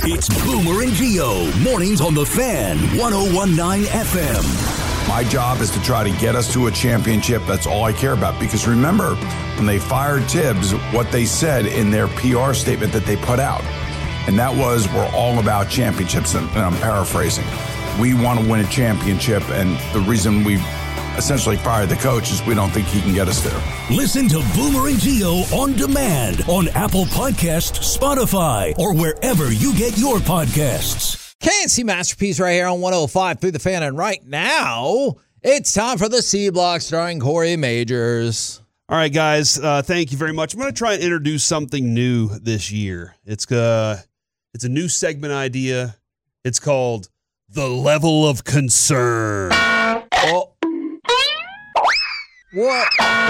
It's Boomer and Gio, mornings on The Fan, 101.9 FM. My job is to try to get us to a championship. That's all I care about. Because remember, when they fired Tibbs, what they said in their PR statement that they put out, and that was, we're all about championships, and I'm paraphrasing. We want to win a championship, and the reason we essentially fired the coach is we don't think he can get us there. Listen to Boomer and Gio on demand on Apple Podcasts, Spotify, or wherever you get your podcasts. KNC Masterpiece right here on 105 through the Fan. And right now, it's time for the C Block starring Corey Majors. All right, guys, thank you very much. I'm going to try and introduce something new this year. It's a new segment idea. It's called The Level of Concern. Oh. What?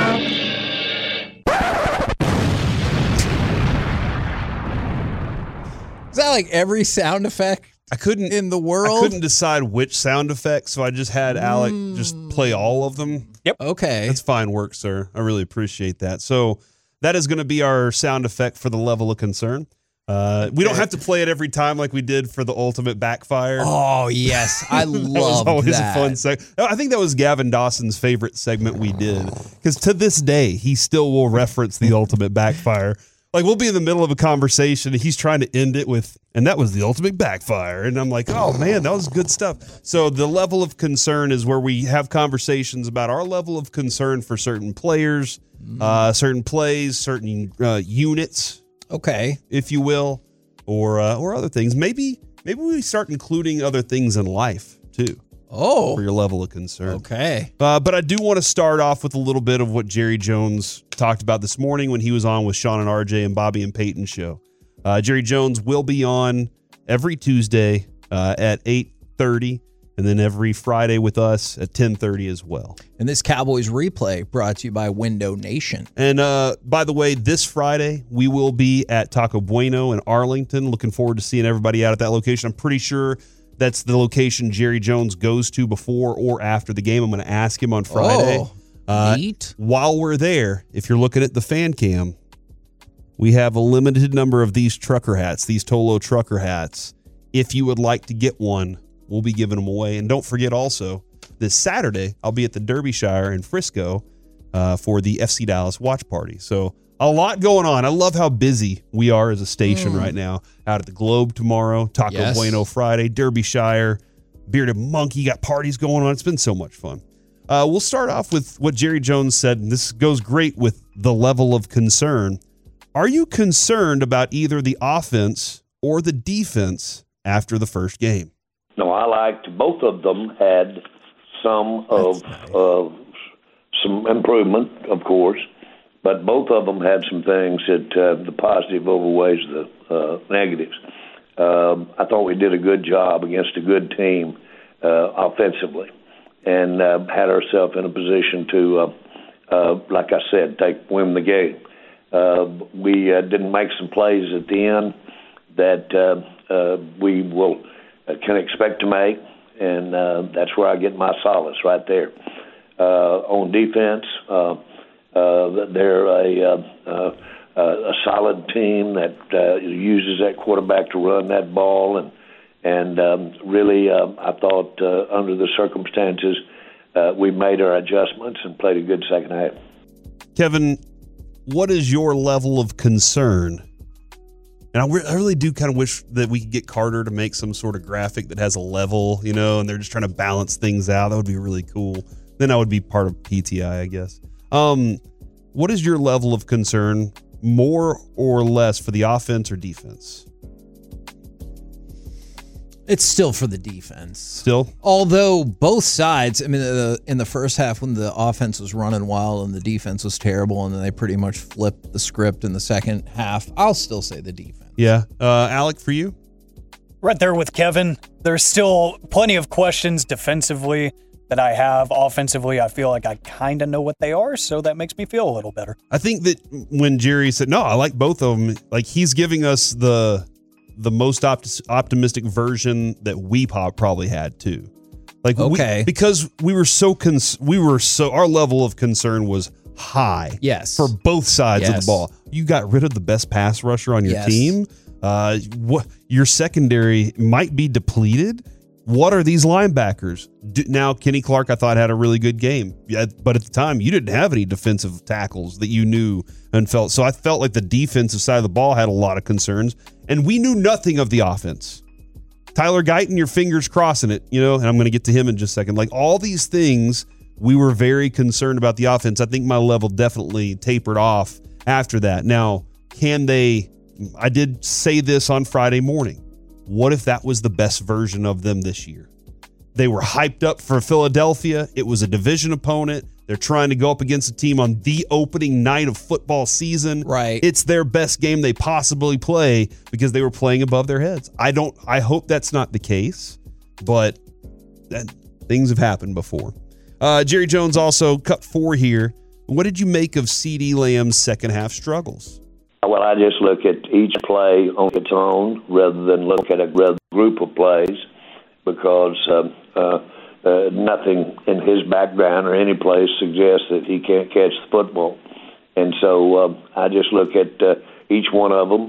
Is that like every sound effect in the world? I couldn't decide which sound effect, so I just had Alec just play all of them. Yep. Okay. That's fine work, sir. I really appreciate that. So that is going to be our sound effect for the level of concern. We don't have to play it every time like we did for the ultimate backfire. Oh, yes. I love that. Was always a fun segment. I think that was Gavin Dawson's favorite segment we did. Because to this day, he still will reference the ultimate backfire. Like, we'll be in the middle of a conversation, and he's trying to end it with, and that was the ultimate backfire. And I'm like, oh, man, that was good stuff. So the level of concern is where we have conversations about our level of concern for certain players, certain plays, certain units. Okay, if you will, or other things. Maybe we start including other things in life too. Oh, for your level of concern. Okay, but I do want to start off with a little bit of what Jerry Jones talked about this morning when he was on with Sean and RJ and Bobby and Peyton show. Jerry Jones will be on every Tuesday at 8:30. And then every Friday with us at 10:30 as well. And this Cowboys replay brought to you by Window Nation. And by the way, this Friday, we will be at Taco Bueno in Arlington. Looking forward to seeing everybody out at that location. I'm pretty sure that's the location Jerry Jones goes to before or after the game. I'm going to ask him on Friday. Neat. While we're there, if you're looking at the fan cam, we have a limited number of these trucker hats, these Tolo trucker hats. If you would like to get one, we'll be giving them away. And don't forget also, this Saturday, I'll be at the Derbyshire in Frisco for the FC Dallas watch party. So a lot going on. I love how busy we are as a station right now. Out at the Globe tomorrow, Taco Bueno Friday, Derbyshire, Bearded Monkey, got parties going on. It's been so much fun. We'll start off with what Jerry Jones said, and this goes great with the level of concern. Are you concerned about either the offense or the defense after the first game? No, I liked both of them had some some improvement, of course, but both of them had some things that the positive overweighs the negatives. I thought we did a good job against a good team offensively, and had ourselves in a position to, like I said, win the game. We didn't make some plays at the end that we will. Can expect to make, and that's where I get my solace right there. On defense, they're a solid team that uses that quarterback to run that ball, and really, I thought under the circumstances, we made our adjustments and played a good second half. Kevin, what is your level of concern? And I really do kind of wish that we could get Carter to make some sort of graphic that has a level, and they're just trying to balance things out. That would be really cool. Then I would be part of PTI, I guess. What is your level of concern, more or less, for the offense or defense? It's still for the defense. Still? Although both sides, I mean, in the first half when the offense was running wild and the defense was terrible, and then they pretty much flipped the script in the second half, I'll still say the defense. Yeah. Alec, for you? Right there with Kevin. There's still plenty of questions defensively that I have. Offensively, I feel like I kind of know what they are, so that makes me feel a little better. I think that when Jerry said, no, I like both of them, like he's giving us the most optimistic version that we probably had too. Like, because we were so our level of concern was high. Yes. For both sides of the ball. You got rid of the best pass rusher on your team. Your secondary might be depleted. What are these linebackers? Now, Kenny Clark, I thought, had a really good game. Yeah, but at the time, you didn't have any defensive tackles that you knew and felt. So I felt like the defensive side of the ball had a lot of concerns, and we knew nothing of the offense. Tyler Guyton, your fingers crossing it, and I'm going to get to him in just a second. Like all these things, we were very concerned about the offense. I think my level definitely tapered off after that. Now, I did say this on Friday morning. What if that was the best version of them this year? They were hyped up for Philadelphia. It was a division opponent. They're trying to go up against a team on the opening night of football season. Right. It's their best game they possibly play because they were playing above their heads. I hope that's not the case, but things have happened before. Jerry Jones also cut 4 here. What did you make of CeeDee Lamb's second half struggles? Well, I just look at each play on its own rather than look at a group of plays because nothing in his background or any place suggests that he can't catch the football. And so I just look at each one of them,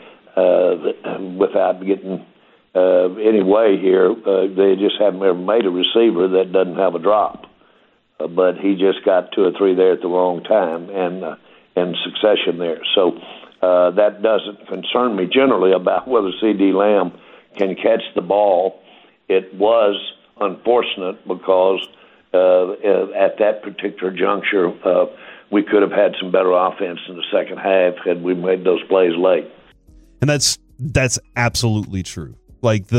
and without getting any way here, they just haven't ever made a receiver that doesn't have a drop. But he just got 2 or 3 there at the wrong time and in succession there. So that doesn't concern me generally about whether CeeDee Lamb can catch the ball. It was unfortunate because at that particular juncture, we could have had some better offense in the second half had we made those plays late. And that's absolutely true. Like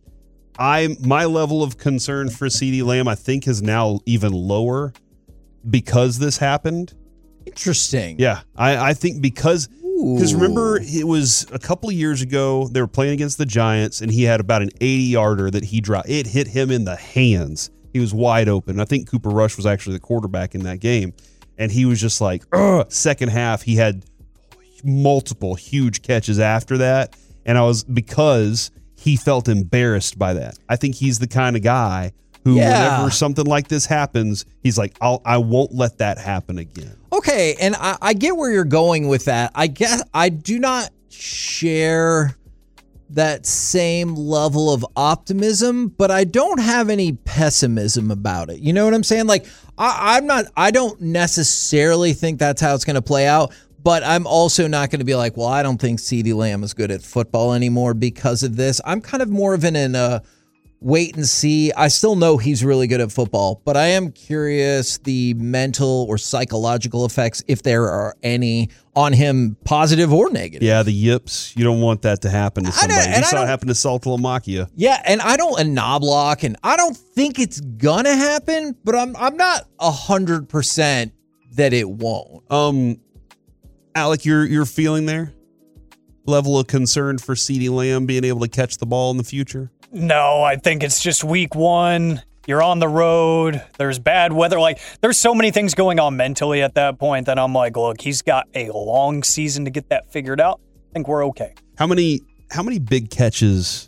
my level of concern for CeeDee Lamb, I think, is now even lower because this happened. Interesting. Yeah, I think because remember, it was a couple of years ago, they were playing against the Giants, and he had about an 80-yarder that he dropped. It hit him in the hands. He was wide open. I think Cooper Rush was actually the quarterback in that game, and he was just like, second half, he had multiple huge catches after that, and because he felt embarrassed by that. I think he's the kind of guy who, whenever something like this happens, he's like, I won't let that happen again. Okay, and I get where you're going with that. I guess I do not share that same level of optimism, but I don't have any pessimism about it. You know what I'm saying? Like, I don't necessarily think that's how it's going to play out, but I'm also not going to be like, well, I don't think CeeDee Lamb is good at football anymore because of this. I'm kind of more of in a wait and see. I still know he's really good at football, but I am curious the mental or psychological effects, if there are any, on him, positive or negative. Yeah, the yips. You don't want that to happen to somebody. You saw it happen to Saltalamacchia. Yeah, and Knobloch, and I don't think it's gonna happen, but I'm not 100% that it won't. Alec, your feeling there? Level of concern for CeeDee Lamb being able to catch the ball in the future? No, I think it's just week 1. You're on the road. There's bad weather. Like, there's so many things going on mentally at that point that I'm like, look, he's got a long season to get that figured out. I think we're okay. How many big catches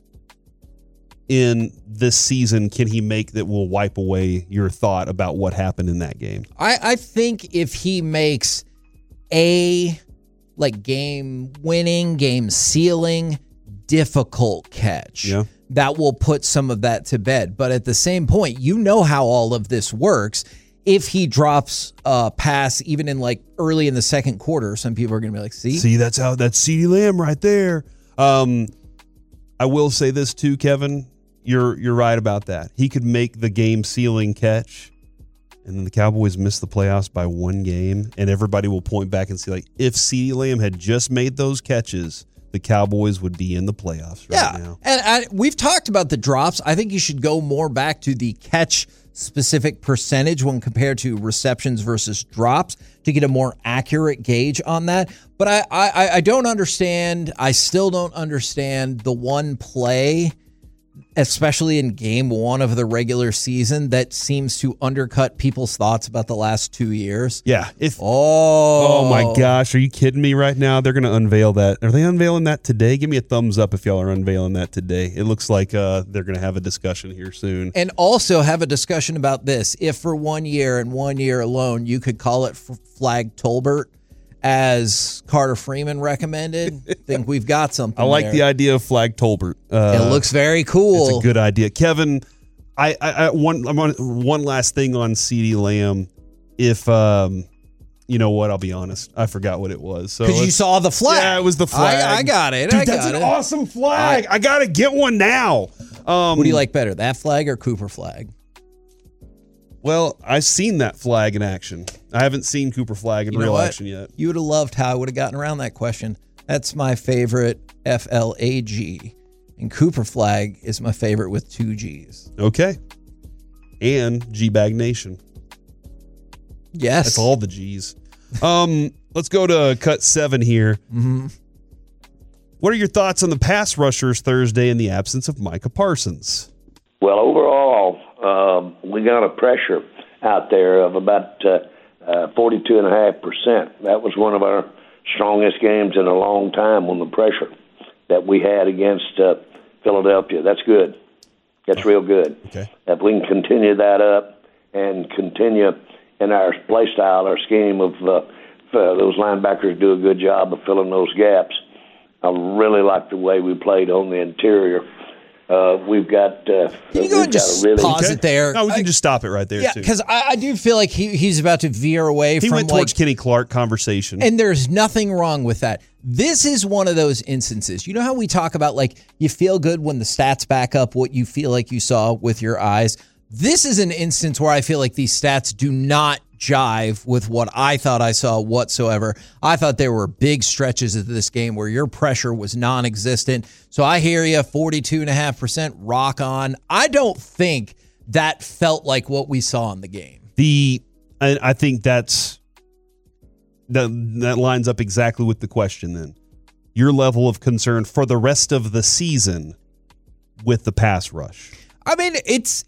in this season can he make that will wipe away your thought about what happened in that game? I think if he makes a game-winning, game-sealing, difficult catch, that will put some of that to bed. But at the same point, you know how all of this works. If he drops a pass, even in early in the second quarter, some people are going to be like, see, that's CeeDee Lamb right there. I will say this too, Kevin. You're right about that. He could make the game-sealing catch, and then the Cowboys miss the playoffs by 1 game, and everybody will point back and say, if CeeDee Lamb had just made those catches, the Cowboys would be in the playoffs right now. And we've talked about the drops. I think you should go more back to the catch-specific percentage when compared to receptions versus drops to get a more accurate gauge on that. But I don't understand. I still don't understand the one play, especially in game 1 of the regular season, that seems to undercut people's thoughts about the last 2 years. Yeah. Oh my gosh. Are you kidding me right now? They're going to unveil that. Are they unveiling that today? Give me a thumbs up if y'all are unveiling that today. It looks like they're going to have a discussion here soon. And also have a discussion about this. If for 1 year and 1 year alone, you could call it Flag Tolbert as Carter Freeman recommended. I think we've got something. I like there. the idea of Flag Tolbert. It looks very cool. It's a good idea. Kevin, one last thing on CeeDee Lamb. If you know what, I'll be honest, I forgot what it was. So because you saw the flag. Yeah, it was the flag. I got it. Dude, that's an awesome flag. I gotta get one now. What do you like better, that flag or Cooper flag? Well, I've seen that flag in action. I haven't seen Cooper flag in real action yet. You would have loved how I would have gotten around that question. That's my favorite FLAG. And Cooper flag is my favorite with 2 G's. Okay. And G-Bag Nation. Yes. That's all the G's. Let's go to cut 7 here. Mm-hmm. What are your thoughts on the pass rushers Thursday in the absence of Micah Parsons? Well, overall, we got a pressure out there of about 42.5%. That was one of our strongest games in a long time on the pressure that we had against Philadelphia. That's good. That's real good. Okay. If we can continue that up and continue in our play style, our scheme of those linebackers do a good job of filling those gaps. I really like the way we played on the interior. We've got. Can you go and just pause it there? No, we can just stop it right there. Yeah, because I do feel like he's about to veer away He from went towards Kenny Clark conversation. And there's nothing wrong with that. This is one of those instances. You know how we talk about, like, you feel good when the stats back up what you feel like you saw with your eyes? This is an instance where I feel like these stats do not jive with what I thought I saw whatsoever. I thought there were big stretches of this game where your pressure was non-existent. So I hear you, 42.5% rock on. I don't think that felt like what we saw in the game. I think that lines up exactly with the question then. Your level of concern for the rest of the season with the pass rush. I mean, it's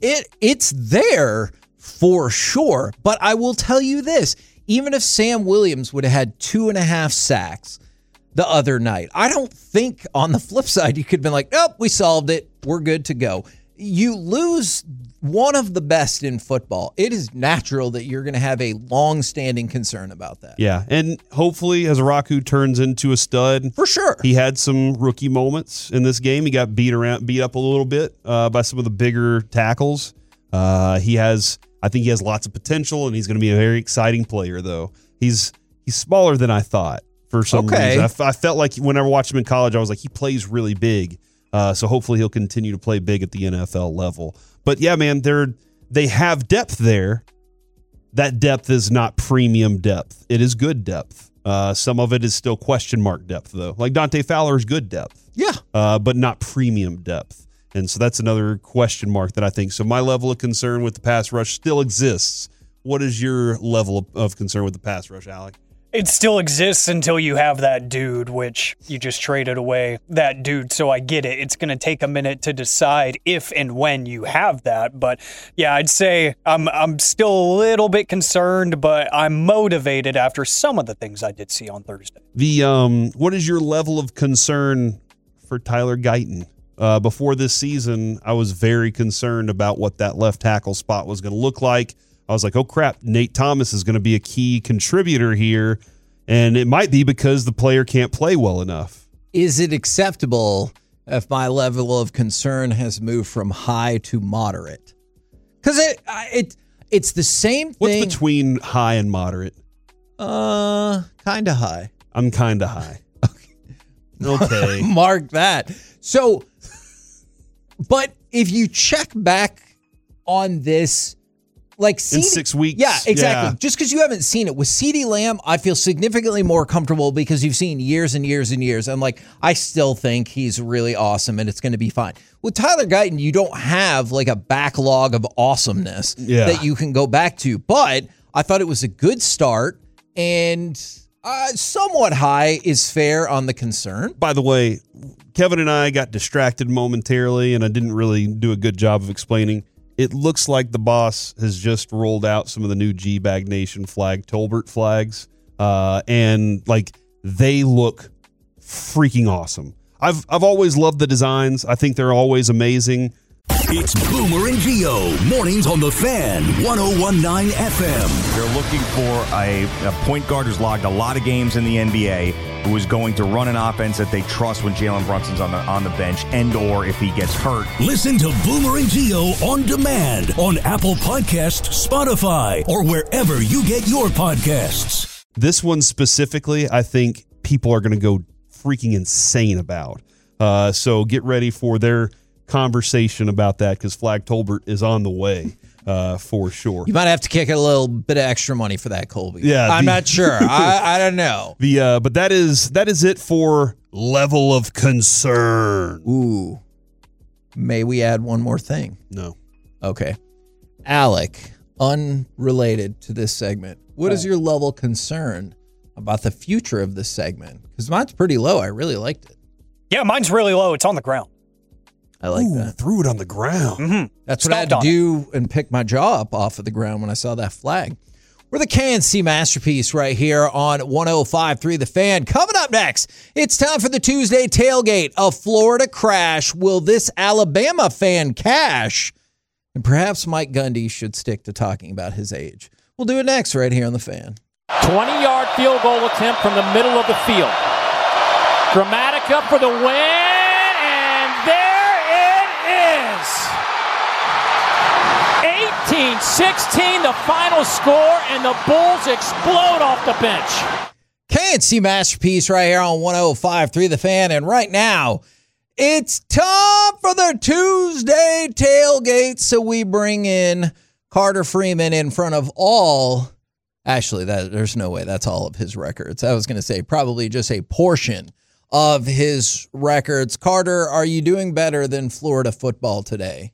there for sure, but I will tell you this. Even if Sam Williams would have had 2.5 sacks the other night, I don't think on the flip side you could have been like, nope, we solved it. We're good to go. You lose one of the best in football. It is natural that you're going to have a long-standing concern about that. Yeah, and hopefully Azaraku turns into a stud. For sure. He had some rookie moments in this game. He got beat up a little bit by some of the bigger tackles. I think he has lots of potential, and he's going to be a very exciting player, though. He's smaller than I thought for some reason. I felt like whenever I watched him in college, I was like, he plays really big. So hopefully he'll continue to play big at the NFL level. But yeah, man, they have depth there. That depth is not premium depth. It is good depth. Some of it is still question mark depth, though. Like Dante Fowler's good depth. Yeah. But not premium depth. And so that's another question mark that I think. So my level of concern with the pass rush still exists. What is your level of concern with the pass rush, Alec? It still exists until you have that dude, which you just traded away that dude. So I get it. It's going to take a minute to decide if and when you have that. But yeah, I'd say I'm still a little bit concerned, but I'm motivated after some of the things I did see on Thursday. What is your level of concern for Tyler Guyton? Before this season, I was very concerned about what that left tackle spot was going to look like. I was like, oh, crap, Nate Thomas is going to be a key contributor here, and it might be because the player can't play well enough. Is it acceptable if my level of concern has moved from high to moderate? Because it's the same thing. What's between high and moderate? Kind of high. I'm kind of high. Okay. Mark that. So, but if you check back on this, like in 6 weeks. Yeah, exactly. Yeah. Just because you haven't seen it. With CeeDee Lamb, I feel significantly more comfortable because you've seen years and years and years. I'm like, I still think he's really awesome and it's going to be fine. With Tyler Guyton, you don't have like a backlog of awesomeness that you can go back to. But I thought it was a good start, and somewhat high is fair on the concern. By the way, Kevin and I got distracted momentarily, and I didn't really do a good job of explaining. It looks like the boss has just rolled out some of the new G-Bag Nation Flag Tolbert flags, and like they look freaking awesome. I've always loved the designs. I think they're always amazing. It's Boomer and Geo, mornings on the Fan, 101.9 FM. They're looking for a point guard who's logged a lot of games in the NBA, who is going to run an offense that they trust when Jalen Brunson's on the bench, and or if he gets hurt. Listen to Boomer and Geo on demand on Apple Podcasts, Spotify, or wherever you get your podcasts. This one specifically, I think people are going to go freaking insane about. So get ready for their conversation about that, because Flag Tolbert is on the way for sure. You might have to kick a little bit of extra money for that, Colby. Yeah, I'm not sure. I don't know. But that is it for level of concern. Ooh. May we add one more thing? No. Okay. Alec, unrelated to this segment, what is your level of concern about the future of this segment? Because mine's pretty low. I really liked it. Yeah, mine's really low. It's on the ground. I like that. Threw it on the ground. Mm-hmm. That's what I had to do and pick my jaw up off of the ground when I saw that flag. We're the KNC Masterpiece right here on 105.3 The Fan. Coming up next, it's time for the Tuesday tailgate. A Florida crash. Will this Alabama fan cash? And perhaps Mike Gundy should stick to talking about his age. We'll do it next right here on The Fan. 20-yard field goal attempt from the middle of the field. Dramatica for the win, and there it is. 18-16, the final score, and the Bulls explode off the bench. KNC Masterpiece right here on 105.3 The Fan. And right now, it's time for the Tuesday tailgate. So we bring in Carter Freeman in front of all. Actually, there's no way that's all of his records. I was going to say probably just a portion of his records. Carter, are you doing better than Florida football today?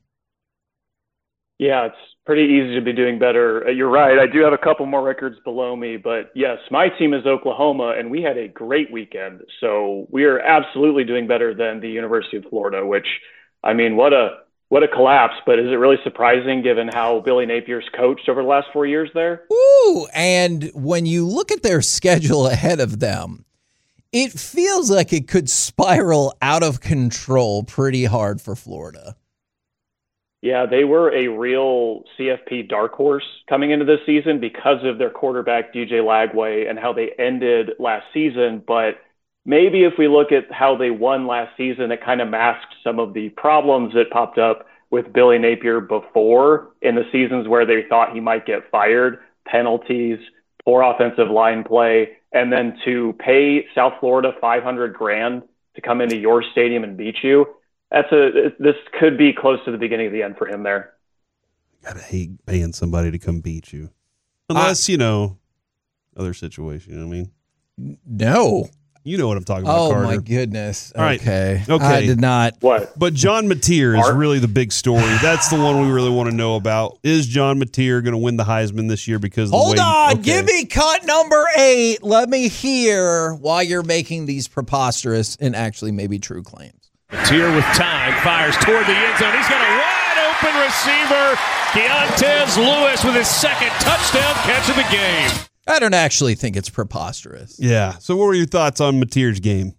Yeah, it's pretty easy to be doing better. You're right. I do have a couple more records below me, but yes, my team is Oklahoma, and we had a great weekend. So we are absolutely doing better than the University of Florida, which, I mean, what a collapse. But is it really surprising given how Billy Napier's coached over the last 4 years there? Ooh, and when you look at their schedule ahead of them, it feels like it could spiral out of control pretty hard for Florida. Yeah, they were a real CFP dark horse coming into this season because of their quarterback, DJ Lagway, and how they ended last season. But maybe if we look at how they won last season, it kind of masked some of the problems that popped up with Billy Napier before in the seasons where they thought he might get fired, penalties, poor offensive line play, and then to pay South Florida $500,000 to come into your stadium and beat you. This could be close to the beginning of the end for him there. Gotta hate paying somebody to come beat you. Unless, other situation, you know what I mean? No. You know what I'm talking about, Oh, Carter. my goodness. All right. Okay. Okay. I did not. What? But John Mateer is really the big story. That's the one we really want to know about. Is John Mateer going to win the Heisman this year because of the Hold way on. okay. Give me cut number 8. Let me hear why you're making these preposterous and actually maybe true claims. Mateer with time, fires toward the end zone. He's got a wide open receiver. Deontez Lewis with his second touchdown catch of the game. I don't actually think it's preposterous. Yeah. So what were your thoughts on Mateer's game?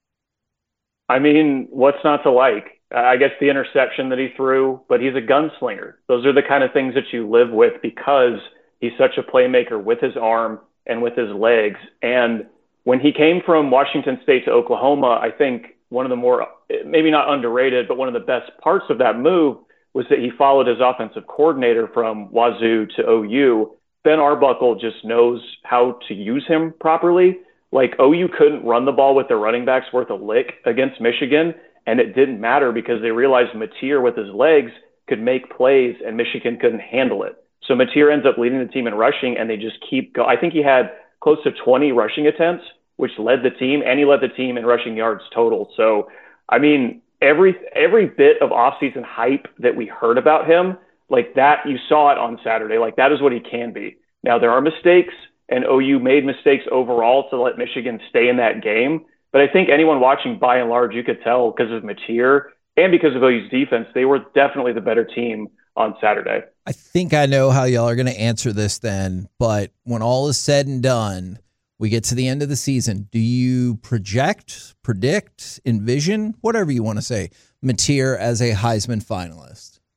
I mean, what's not to like? I guess the interception that he threw, but he's a gunslinger. Those are the kind of things that you live with because he's such a playmaker with his arm and with his legs. And when he came from Washington State to Oklahoma, I think one of the more, maybe not underrated, but one of the best parts of that move was that he followed his offensive coordinator from Wazoo to OU. Ben Arbuckle just knows how to use him properly. Like OU couldn't run the ball with their running backs worth a lick against Michigan, and it didn't matter because they realized Mateer with his legs could make plays and Michigan couldn't handle it. So Mateer ends up leading the team in rushing, and they just keep going. I think he had close to 20 rushing attempts, which led the team, and he led the team in rushing yards total. So, I mean, every bit of offseason hype that we heard about him, like that, you saw it on Saturday. Like that is what he can be. Now there are mistakes, and OU made mistakes overall to let Michigan stay in that game. But I think anyone watching, by and large, you could tell because of Mateer and because of OU's defense, they were definitely the better team on Saturday. I think I know how y'all are going to answer this then, but when all is said and done, we get to the end of the season. Do you predict, envision, whatever you want to say, Mateer as a Heisman finalist?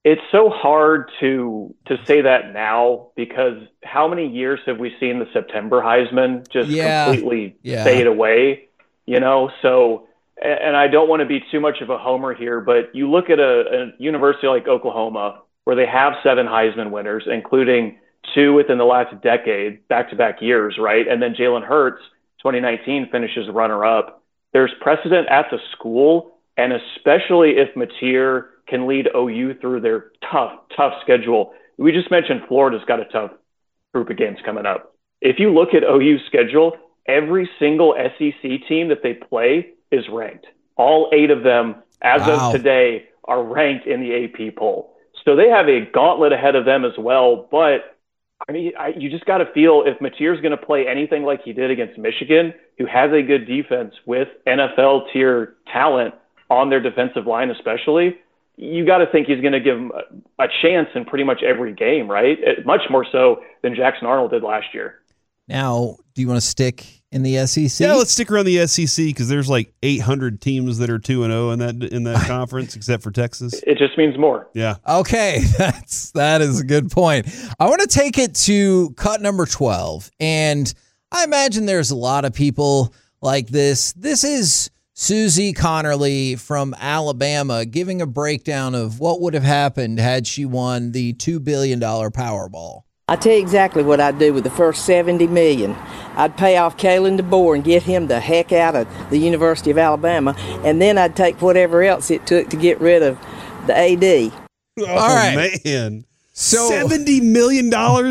It's so hard to say that now because how many years have we seen the September Heisman just completely fade away? So, and I don't want to be too much of a homer here, but you look at a university like Oklahoma where they have 7 Heisman winners, including 2 within the last decade, back-to-back years, right? And then Jalen Hurts, 2019, finishes runner-up. There's precedent at the school, and especially if Mateer can lead OU through their tough schedule. We just mentioned Florida's got a tough group of games coming up. If you look at OU's schedule, every single SEC team that they play is ranked. All 8 of them, as of today, are ranked in the AP poll. So they have a gauntlet ahead of them as well. But, I mean, you just got to feel if Mateer's going to play anything like he did against Michigan, who has a good defense with NFL-tier talent on their defensive line especially, you got to think he's going to give him a chance in pretty much every game, right? Much more so than Jackson Arnold did last year. Now, do you want to stick in the SEC? Yeah, let's stick around the SEC because there's like 800 teams that are 2-0 in that conference, except for Texas. It just means more. Yeah. Okay, that is a good point. I want to take it to cut number 12, and I imagine there's a lot of people like this. This is Susie Connerly from Alabama giving a breakdown of what would have happened had she won the $2 billion Powerball. I'll tell you exactly what I'd do with the first $70 million. I'd pay off Kalen DeBoer and get him the heck out of the University of Alabama, and then I'd take whatever else it took to get rid of the AD. All right, man. So $70 million?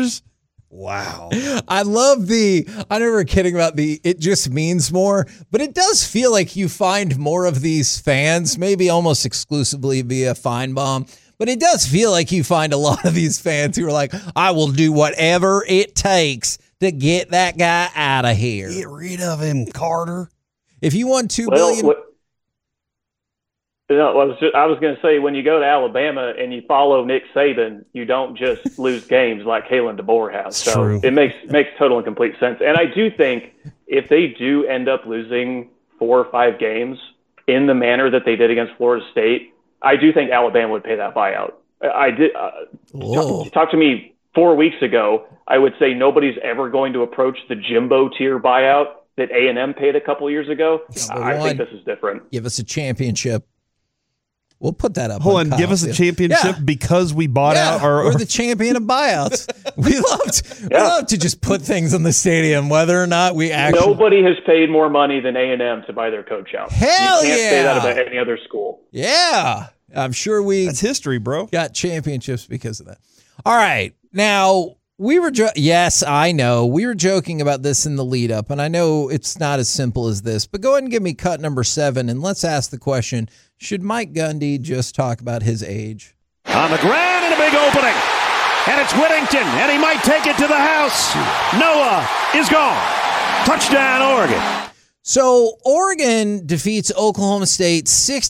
Wow. I love I know we're kidding about it just means more, but it does feel like you find more of these fans, maybe almost exclusively via Feinbaum, but it does feel like you find a lot of these fans who are like, I will do whatever it takes to get that guy out of here. Get rid of him, Carter. If you won $2 billion. I was going to say, when you go to Alabama and you follow Nick Saban, you don't just lose games like Kalen DeBoer has. So true. It makes total and complete sense. And I do think if they do end up losing 4 or 5 games in the manner that they did against Florida State, I do think Alabama would pay that buyout. I did. Talk to me 4 weeks ago. I would say nobody's ever going to approach the Jimbo tier buyout that A&M paid a couple years ago. I think this is different. Give us a championship. We'll put that up. Hold on, give us a championship because we bought out we're the champion of buyouts. We love to just put things in the stadium, whether or not we actually. Nobody has paid more money than A&M to buy their coach out. Hell you can't say that about any other school. Yeah, I'm sure that's history, bro. Got championships because of that. All right, now we were. Yes, I know we were joking about this in the lead up, and I know it's not as simple as this. But go ahead and give me cut number 7, and let's ask the question. Should Mike Gundy just talk about his age? On the ground and a big opening. And it's Whittington, and he might take it to the house. Noah is gone. Touchdown, Oregon. So Oregon defeats Oklahoma State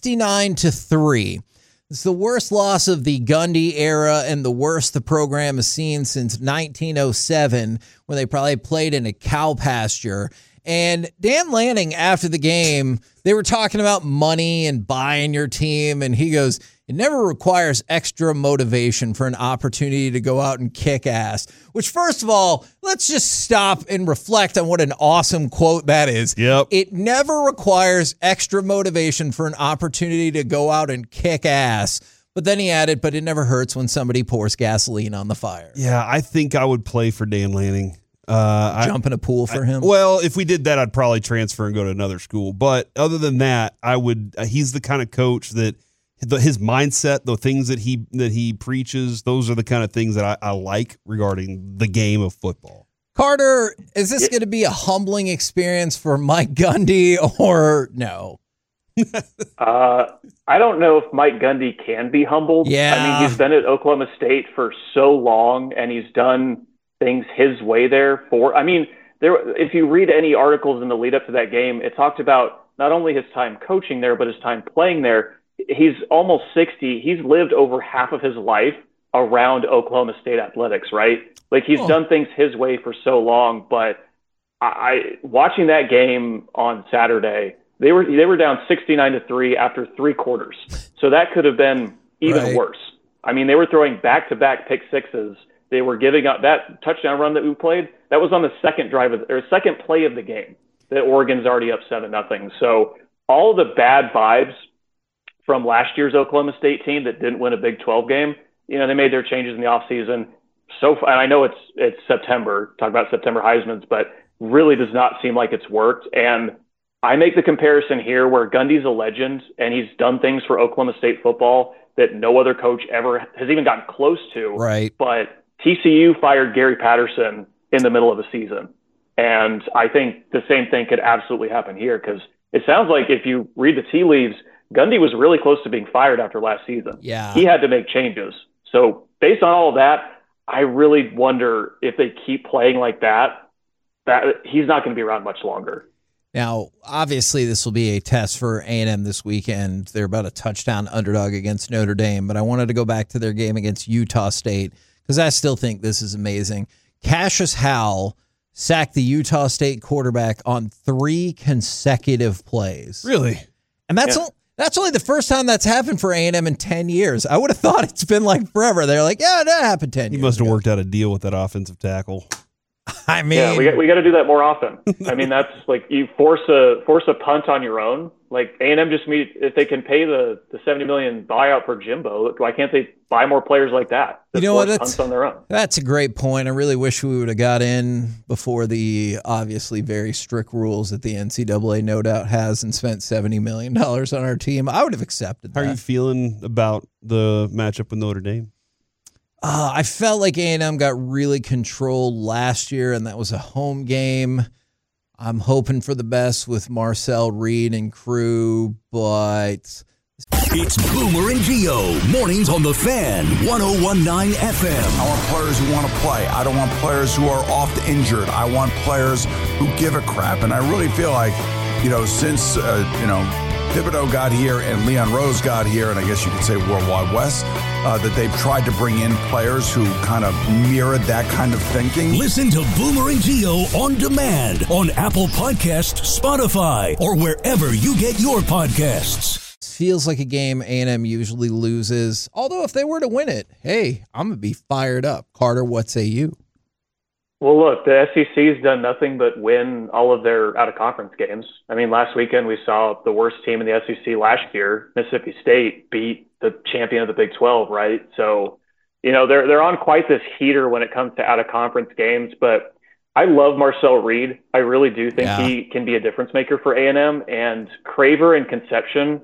69-3. It's the worst loss of the Gundy era and the worst the program has seen since 1907, when they probably played in a cow pasture. And Dan Lanning, after the game, they were talking about money and buying your team. And he goes, it never requires extra motivation for an opportunity to go out and kick ass. Which, first of all, let's just stop and reflect on what an awesome quote that is. Yep. It never requires extra motivation for an opportunity to go out and kick ass. But then he added, but it never hurts when somebody pours gasoline on the fire. Yeah, I think I would play for Dan Lanning. Jump in a pool for him? Well, if we did that, I'd probably transfer and go to another school. But other than that, I would. He's the kind of coach that his mindset, the things that he preaches, those are the kind of things that I like regarding the game of football. Carter, is this going to be a humbling experience for Mike Gundy or no? I don't know if Mike Gundy can be humbled. Yeah. I mean, he's been at Oklahoma State for so long, and he's done things his way there. If you read any articles in the lead up to that game, it talked about not only his time coaching there, but his time playing there. He's almost 60. He's lived over half of his life around Oklahoma State athletics, right? Like he's done things his way for so long. But watching that game on Saturday, they were down 69-3 after 3 quarters. So that could have been even worse. I mean, they were throwing back-to-back pick sixes. They were giving up that touchdown run that we played. That was on the second second play of the game that Oregon's already up 7-0. So all the bad vibes from last year's Oklahoma State team that didn't win a Big 12 game, they made their changes in the offseason. And I know it's September, talk about September Heisman's, but really does not seem like it's worked. And I make the comparison here where Gundy's a legend and he's done things for Oklahoma State football that no other coach ever has even gotten close to. Right. But TCU fired Gary Patterson in the middle of a season. And I think the same thing could absolutely happen here, because it sounds like if you read the tea leaves, Gundy was really close to being fired after last season. Yeah. He had to make changes. So based on all of that, I really wonder if they keep playing like that he's not going to be around much longer. Now, obviously, this will be a test for A&M this weekend. They're about a touchdown underdog against Notre Dame, but I wanted to go back to their game against Utah State because I still think this is amazing. Cassius Howell sacked the Utah State quarterback on 3 consecutive plays. Really? And that's only the first time that's happened for A&M in 10 years. I would have thought it's been like forever. They're like, yeah, that happened 10 years He must have ago. worked out a deal with that offensive tackle. I mean, yeah, we got to do that more often. I mean, that's like you force a punt on your own. Like A&M if they can pay the $70 million buyout for Jimbo, why can't they buy more players like that? You know what? Punts on their own. That's a great point. I really wish we would have got in before the obviously very strict rules that the NCAA no doubt has and spent $70 million on our team. I would have accepted that. How are you feeling about the matchup with Notre Dame? I felt like A&M got really controlled last year, and that was a home game. I'm hoping for the best with Marcel Reed and crew, but... It's Boomer and Geo, mornings on The Fan, 101.9 FM. I want players who want to play. I don't want players who are oft injured. I want players who give a crap. And I really feel like, since, Thibodeau got here and Leon Rose got here, and I guess you could say Worldwide West, that they've tried to bring in players who kind of mirrored that kind of thinking. Listen to Boomer and Geo on demand on Apple Podcasts, Spotify, or wherever you get your podcasts. Feels like a game A&M usually loses. Although if they were to win it, hey, I'm going to be fired up. Carter, what say you? Well, look, the SEC's done nothing but win all of their out-of-conference games. I mean, last weekend we saw the worst team in the SEC last year, Mississippi State, beat the champion of the Big 12, right? So, they're on quite this heater when it comes to out-of-conference games. But I love Marcel Reed. I really do think he can be a difference maker for A&M. And Craver and Concepcion,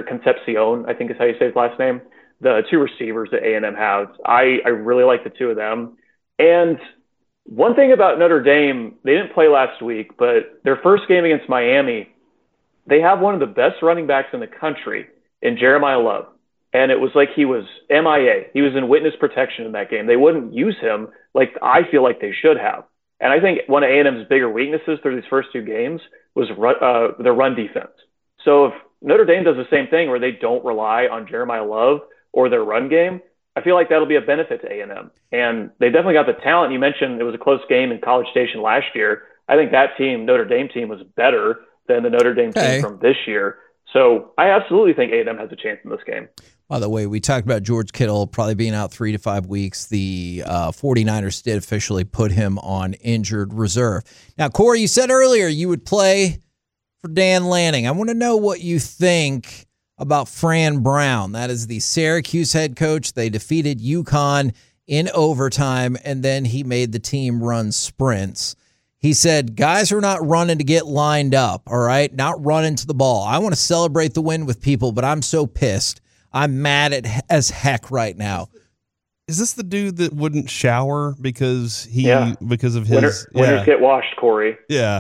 I think is how you say his last name, the 2 receivers that A&M has, I really like the 2 of them. And one thing about Notre Dame, they didn't play last week, but their first game against Miami, they have one of the best running backs in the country in Jeremiah Love. And it was like he was MIA. He was in witness protection in that game. They wouldn't use him like I feel like they should have. And I think one of A&M's bigger weaknesses through these first 2 games was the run defense. So if Notre Dame does the same thing where they don't rely on Jeremiah Love or their run game, I feel like that'll be a benefit to A&M. And they definitely got the talent. You mentioned it was a close game in College Station last year. I think that team, Notre Dame team, was better than the Notre Dame team from this year. So I absolutely think A&M has a chance in this game. By the way, we talked about George Kittle probably being out 3 to 5 weeks. The 49ers did officially put him on injured reserve. Now, Corey, you said earlier you would play for Dan Lanning. I want to know what you think about Fran Brown. That is the Syracuse head coach. They defeated UConn in overtime, and then he made the team run sprints. He said, guys are not running to get lined up, all right? Not running to the ball. I want to celebrate the win with people, but I'm so pissed. I'm mad as heck right now. Is this the dude that wouldn't shower because of his winners get washed, Corey? Yeah.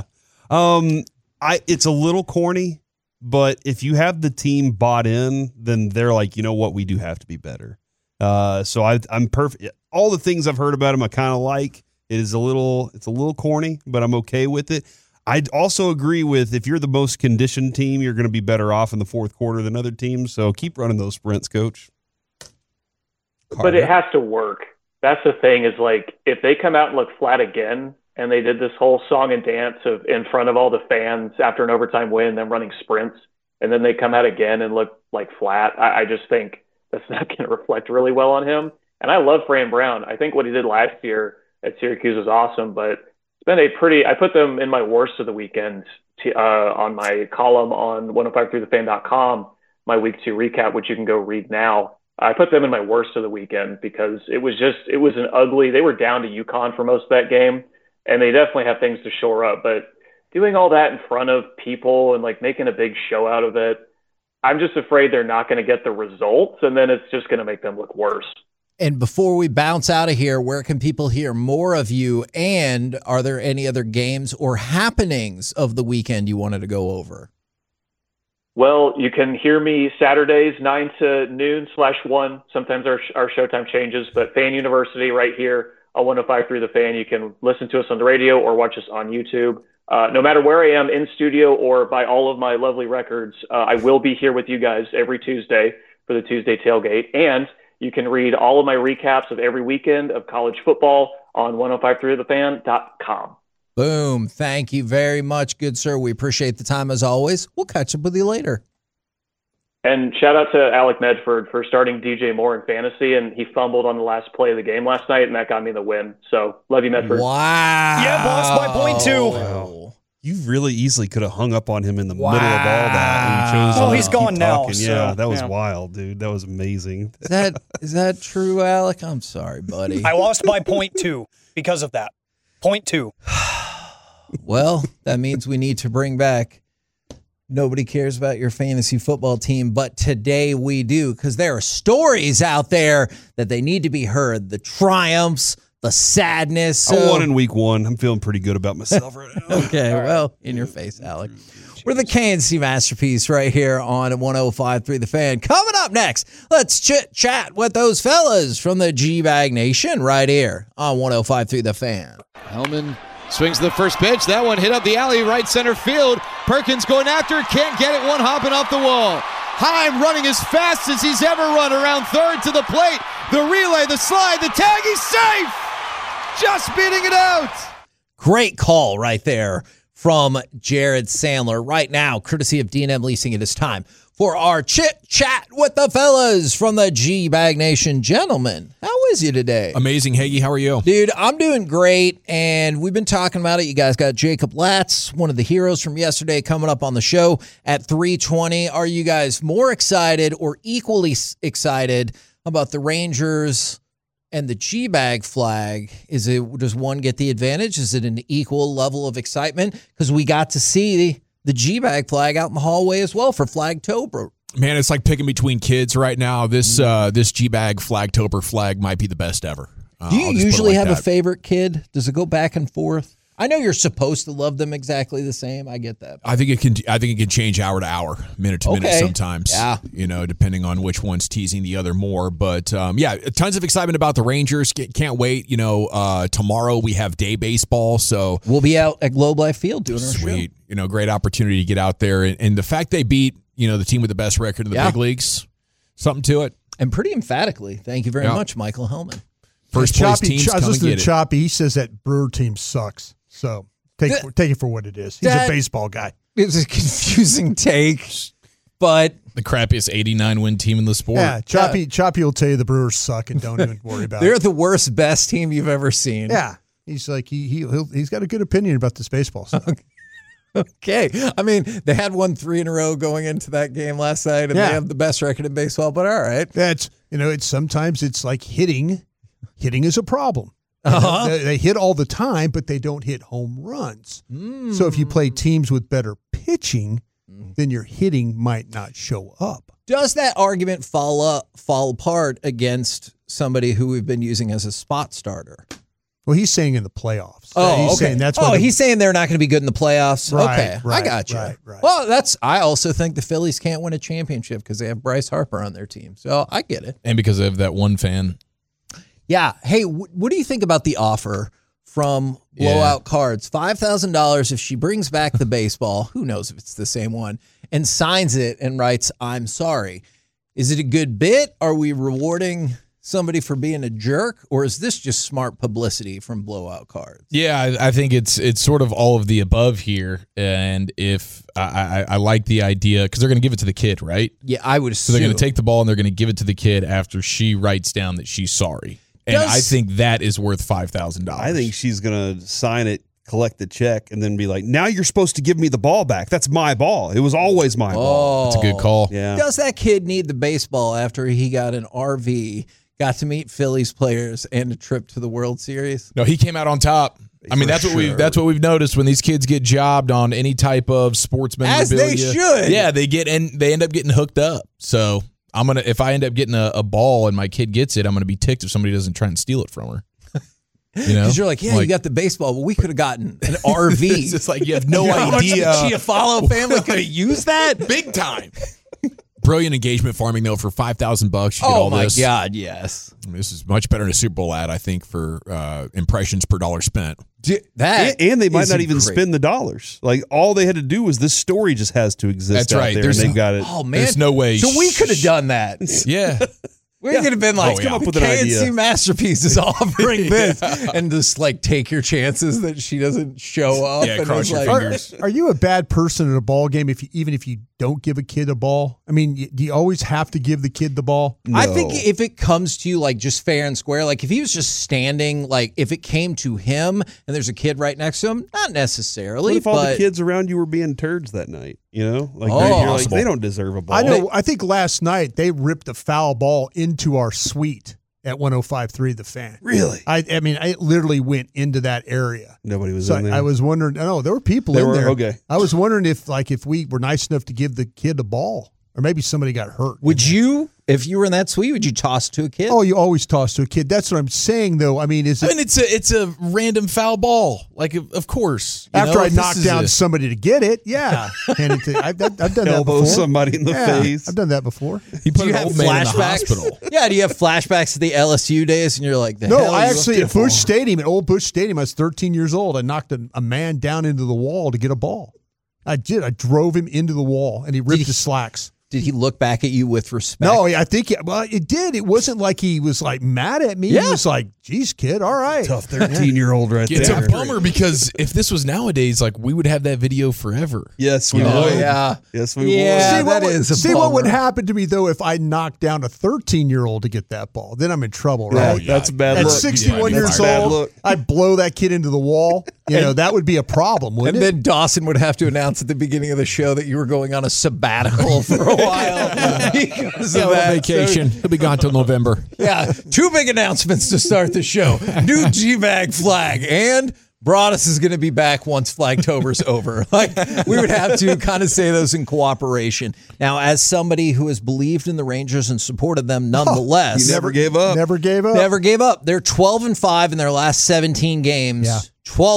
It's a little corny, but if you have the team bought in, then they're like, you know what, we do have to be better. So I'm perfect. All the things I've heard about him, I kind of like. It's a little corny, but I'm okay with it. I'd also agree with if you're the most conditioned team, you're going to be better off in the fourth quarter than other teams. So keep running those sprints, Coach. But it has to work. That's the thing is like if they come out and look flat again, and they did this whole song and dance of in front of all the fans after an overtime win, them running sprints, and then they come out again and look like flat. I just think that's not going to reflect really well on him. And I love Fran Brown. I think what he did last year at Syracuse was awesome, but it's been I put them in my worst of the weekend on my column on 1053thefan.com, my week 2 recap, which you can go read now. I put them in my worst of the weekend because it was an ugly, they were down to UConn for most of that game, and they definitely have things to shore up, but doing all that in front of people and like making a big show out of it, I'm just afraid they're not going to get the results, and then it's just going to make them look worse. And before we bounce out of here, where can people hear more of you? And are there any other games or happenings of the weekend you wanted to go over? Well, you can hear me Saturdays, 9 to noon /1. Sometimes our showtime changes, but Fan University right here on 105.3 The Fan. You can listen to us on the radio or watch us on YouTube. No matter where I am, in studio or by all of my lovely records, I will be here with you guys every Tuesday for the Tuesday tailgate. And you can read all of my recaps of every weekend of college football on 1053thefan.com. Boom. Thank you very much, good sir. We appreciate the time as always. We'll catch up with you later. And shout out to Alec Medford for starting DJ Moore in fantasy, and he fumbled on the last play of the game last night, and that got me the win. So, love you, Medford. Wow. Yeah, boss, by point 2. Wow. You really easily could have hung up on him in the middle of all that. And chose he's gone now. Yeah, So, that was wild, dude. That was amazing. Is that true, Alec? I'm sorry, buddy. I lost by point 2 because of that. Point 2. Well, that means we need to bring back Nobody Cares About Your Fantasy Football Team, but today we do, because there are stories out there that they need to be heard. The triumphs, the sadness. I won in week 1. I'm feeling pretty good about myself right now. Okay, well, in your face, Alec. We're the KNC Masterpiece right here on 105.3 The Fan. Coming up next, let's chit-chat with those fellas from the G-Bag Nation right here on 105.3 The Fan. Hellman swings the first pitch. That one hit up the alley, right center field. Perkins going after it, can't get it. One hopping off the wall. Heim running as fast as he's ever run around third to the plate. The relay, the slide, the tag, he's safe! Just beating it out. Great call right there from Jared Sandler. Right now, courtesy of D&M Leasing, it is time for our chit-chat with the fellas from the G-Bag Nation. Gentlemen, how is you today? Amazing, Hagee. How are you? Dude, I'm doing great, and we've been talking about it. You guys got Jacob Latz, one of the heroes from yesterday, coming up on the show at 3:20. Are you guys more excited or equally excited about the Rangers and the G-Bag flag? Does one get the advantage? Is it an equal level of excitement? Because we got to see the G-Bag flag out in the hallway as well for Flagtober. Man, it's like picking between kids right now. This G-Bag Flagtober flag might be the best ever. Do you usually have a favorite kid? Does it go back and forth? I know you're supposed to love them exactly the same. I get that. I think it can change hour to hour, minute to minute sometimes. Yeah. Depending on which one's teasing the other more. But yeah, tons of excitement about the Rangers. Can't wait. Tomorrow we have day baseball, so we'll be out at Globe Life Field doing our sweet. Great opportunity to get out there, and the fact they beat the team with the best record in the big leagues, something to it, and pretty emphatically. Thank you very much, Michael Hellman. First place teams. I was listening to Choppy. He says that Brewer team sucks. So take it for what it is. He's a baseball guy. It's a confusing take, but the crappiest 89-win team in the sport. Yeah, Choppy will tell you the Brewers suck and don't even worry about it. They're the worst, best team you've ever seen. Yeah, he's like he's got a good opinion about this baseball stuff. Okay, I mean they had won 3 in a row going into that game last night, and they have the best record in baseball. But all right, that's it's sometimes it's like hitting is a problem. They hit all the time, but they don't hit home runs. So if you play teams with better pitching, then your hitting might not show up. Does that argument fall apart against somebody who we've been using as a spot starter? Well, he's saying in the playoffs. He's saying that's he's saying they're not going to be good in the playoffs. Right, okay, right, I got you. Right. Well, I also think the Phillies can't win a championship because they have Bryce Harper on their team. So I get it. And because they have that one fan. Yeah. Hey, what do you think about the offer from Blowout Cards? $5,000 if she brings back the baseball. Who knows if it's the same one, and signs it and writes, "I'm sorry." Is it a good bit? Are we rewarding somebody for being a jerk, or is this just smart publicity from Blowout Cards? Yeah, I think it's sort of all of the above here. And if I like the idea, because they're going to give it to the kid, right? Yeah, I would assume. So they're going to take the ball and they're going to give it to the kid after she writes down that she's sorry. And I think that is worth $5,000. I think she's going to sign it, collect the check, and then be like, now you're supposed to give me the ball back. That's my ball. It was always my ball. That's a good call. Yeah. Does that kid need the baseball after he got an RV, got to meet Phillies players, and a trip to the World Series? No, he came out on top. I mean, that's what we've noticed when these kids get jobbed on any type of sports memorabilia. As they should. Yeah, they end up getting hooked up. So if I end up getting a ball and my kid gets it, I'm gonna be ticked if somebody doesn't try and steal it from her. Because you're like, you got the baseball, but we could have gotten an RV. It's just like you have no idea. The Chiafalo family could have used that big time. Brilliant engagement farming though for $5,000. You get all this. Oh my God, yes. I mean, this is much better than a Super Bowl ad, I think, for impressions per dollar spent. And they might not even spend the dollars. Like all they had to do was this story just has to exist. That's out right. there, and they've got it. Oh man, there's no way. So we could have done that. Yeah. We could have been like, come up with an idea. KNC Masterpiece is offering this, and just like take your chances that she doesn't show up. Yeah, and cross it's your like, fingers. Are you a bad person at a ball game even if you don't give a kid a ball? I mean, do you always have to give the kid the ball? No. I think if it comes to you like just fair and square, like if he was just standing, like if it came to him and there's a kid right next to him, not necessarily. What if all but the kids around you were being turds that night? You know, like Oh. you're like, they don't deserve a ball. I know. I think last night they ripped a foul ball into our suite at 105.3 The Fan. Really? I mean, I literally went into that area. Nobody was So in there. I was wondering. No, there were people in there. Okay. I was wondering if we were nice enough to give the kid a ball, or maybe somebody got hurt. would you, if you were in that suite, would you toss to a kid? Oh, you always toss to a kid. That's what I'm saying, though. I mean, it's a random foul ball. Like, of course. After I knock down somebody to get it, yeah. Hand it to, I've done that Elbow before. somebody in the face. I've done that before. He put Do you an have old man in the flashbacks? hospital. Yeah, do you have flashbacks to the LSU days, and you're like, the No, hell I you actually up at there Busch for? Stadium, at Old Busch Stadium, I was 13 years old. I knocked a man down into the wall to get a ball. I did. I drove him into the wall, and he ripped his slacks. Did he look back at you with respect? No, I think it did. It wasn't like he was like mad at me. Yeah. He was like, "Geez, kid, all right." Tough 13-year-old right It's there. a bummer because if this was nowadays, like we would have that video forever. Yes, we Oh, would. yeah. Yes, we Yeah. would. what that is a see what would bummer. happen to me though if I knocked down a 13-year-old to get that ball? Then I'm in trouble, right? yeah. That's a bad At look. 61 Yeah, years that's a bad old, look. I'd blow that kid into the wall. You know, that would be a problem, wouldn't And it? then Dawson would have to announce at the beginning of the show that you were going on a sabbatical for a while because of that. Vacation. He'll be gone till November. Yeah, two big announcements to start the show. New G-Mag flag, and Broadus is going to be back once Flagtober's over. Like, we would have to kind of say those in cooperation. Now, as somebody who has believed in the Rangers and supported them nonetheless. You never gave up. Never gave up. Never gave up. They're 12-5 in their last 17 games. Yeah.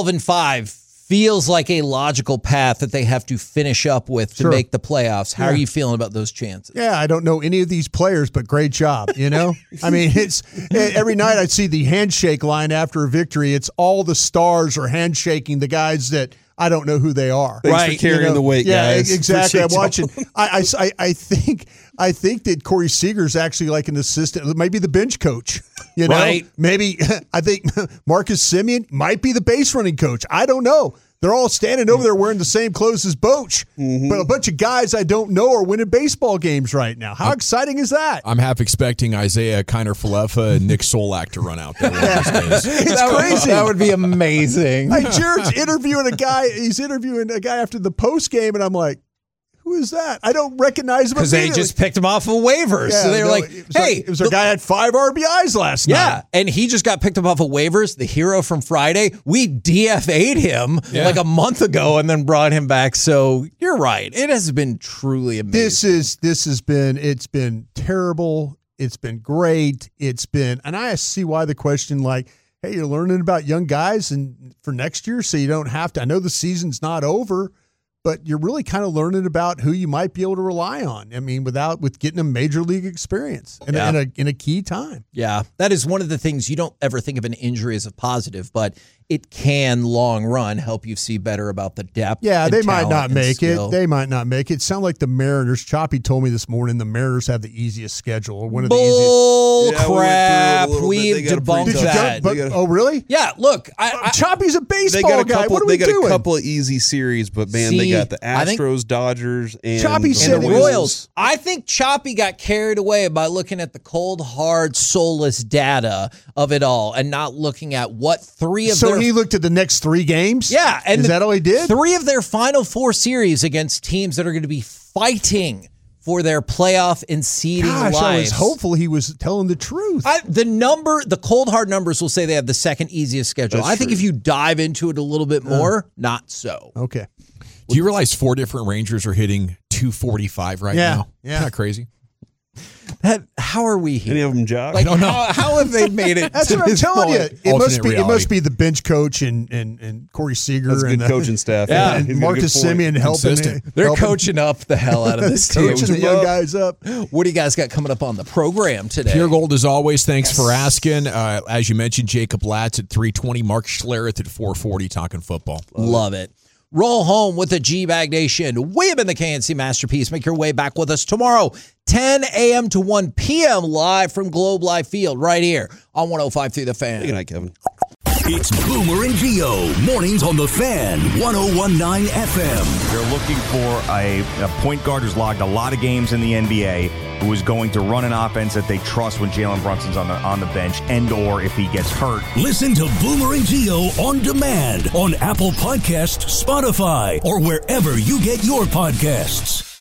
12-5 feels like a logical path that they have to finish up with to Sure. make the playoffs. How are Yeah. you feeling about those chances? Yeah, I don't know any of these players, but great job, you know? I mean, it's every night I see the handshake line after a victory. It's all the stars are handshaking the guys that I don't know who they are. Thanks for carrying the weight, yeah, guys. exactly. I'm Appreciate watching. I think that Corey Seager's actually like an assistant, maybe the bench coach. You know, Right. maybe I think Marcus Semien might be the base running coach. I don't know. They're all standing over there wearing the same clothes as Boch, but a bunch of guys I don't know are winning baseball games right now. How exciting is that? I'm half expecting Isaiah Kiner-Falefa and Nick Solak to run out there. one of these days. It's crazy. That would be amazing. Hey, Jared's interviewing a guy. He's interviewing a guy after the post game, and I'm like, who is that? I don't recognize him Because they immediately. just picked him off of waivers. Yeah, so they were no, like, it was hey. it was a guy had 5 RBIs last Yeah, night. and he just got picked up off of waivers, the hero from Friday. We DFA'd him like a month ago and then brought him back. So you're right. It has been truly amazing. It's been terrible. It's been great. And I see why the question, like, hey, you're learning about young guys and for next year, so you don't have to. I know the season's not over, but you're really kind of learning about who you might be able to rely on. I mean, with getting a major league experience in a key time. Yeah, that is one of the things you don't ever think of an injury as a positive, but it can long run help you see better about the depth. Yeah, and they might talent not and make skill. it. They might not make it. Sound like the Mariners. Choppy told me this morning the Mariners have the easiest schedule, or one of the easiest. Bull Yeah, crap. we We've went through it a little bit. They got a debunked pretty that. tough- Oh, really? Yeah, look, Choppy's a They baseball got a guy. couple. What are They we got doing? a couple of easy series, but man, they See, got the I think- Astros, Dodgers, and Choppy the said the it was- Royals. I think Choppy got carried away by looking at the cold, hard, soulless data of it all and not looking at what three of So their he looked at the next 3 games? Yeah, and is that all he did? 3 of their final 4 series against teams that are going to be fighting for their playoff and seeding Gosh, lives. I was hopeful he was telling the truth. The cold hard numbers will say they have the second easiest schedule. That's I think true. if you dive into it a little bit more, not so. Okay. Do you realize 4 different Rangers are hitting 245 right Yeah, now? yeah. Isn't that crazy? How are we here? Any of them, Jock? Like, I don't know. How have they made it? That's to what I'm this telling point? you. It Alternate must be the bench coach and Corey Seager That's a and good coaching staff. Yeah. He's got a and good Marcus point. Simeon helping. Consistent. They're helping- coaching up the hell out of this team. coaching the young guys up. What do you guys got coming up on the program today? Pure Gold as always. Thanks for asking. As you mentioned, Jacob Latz at 3:20, Mark Schlereth at 4:40, talking football. Love it. Roll home with the G-Bag Nation. We have been the KNC Masterpiece. Make your way back with us tomorrow, 10 a.m. to 1 p.m. live from Globe Life Field right here on 105.3 The Fan. Good night, Kevin. It's Boomer and Geo, mornings on The Fan, 101.9 FM. They're looking for a point guard who's logged a lot of games in the NBA, who is going to run an offense that they trust when Jalen Brunson's on the bench, and or if he gets hurt. Listen to Boomer and Geo on demand on Apple Podcasts, Spotify, or wherever you get your podcasts.